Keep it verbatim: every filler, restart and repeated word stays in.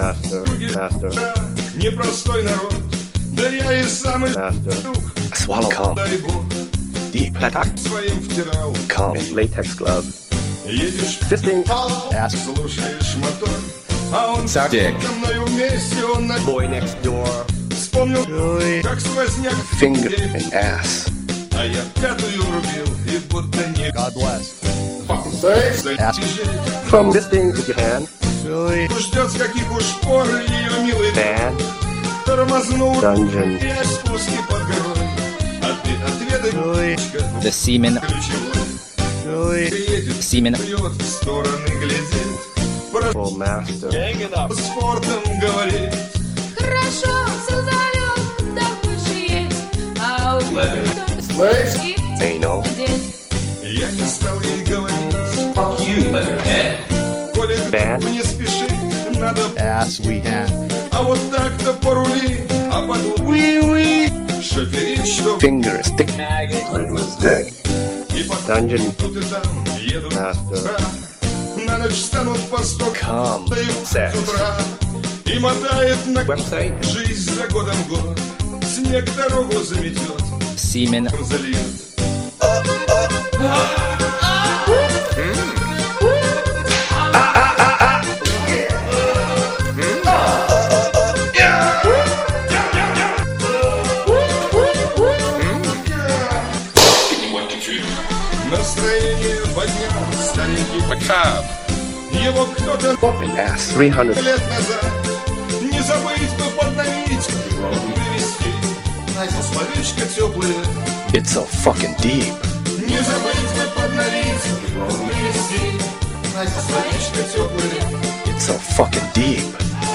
Master, master, непростой народ, да я и сам master. Swallow calm. дай бог, Deep. Attack. своим втирал. Calm. Latex glove. Едешь, Fisting. Ass. слушаешь мотор, а он Suck dick. со мною вместе, он на Boy next door. вспомнил, Really? как сквозняк Finger and ass. а я пятую рубил, и будто не God bless. Ask. From fisting with your hand. Really? Ждет с каких уж пор ее милый Fan. тормознул. Dungeon. Я спуски под горой, а ты отведай Really? The semen, ключевой. Really? Приедет, semen, вперед, в стороны глядит, про Full master. спортом говорит. Хорошо, создаем, да выше есть, а у Anal. Я не стал ей говорить, коли Fan. ты не спеши, надо, Ass we have. а вот так-то порули, а потом шоферить, что Finger stick. и потом Dungeon. тут и там едут Master. на ночь станут по сто, Calm. дают Sex. с утра и мотает на Website. жизнь за годом год, снег дорогу заметет, semen, зальет. Настроение поднял старенький, его кто-то And ass. three hundred. лет назад не забыть бы подновить, привести словечко теплое. It's so fucking deep. Не забыть бы подновить, привести словечко теплое. It's so fucking deep.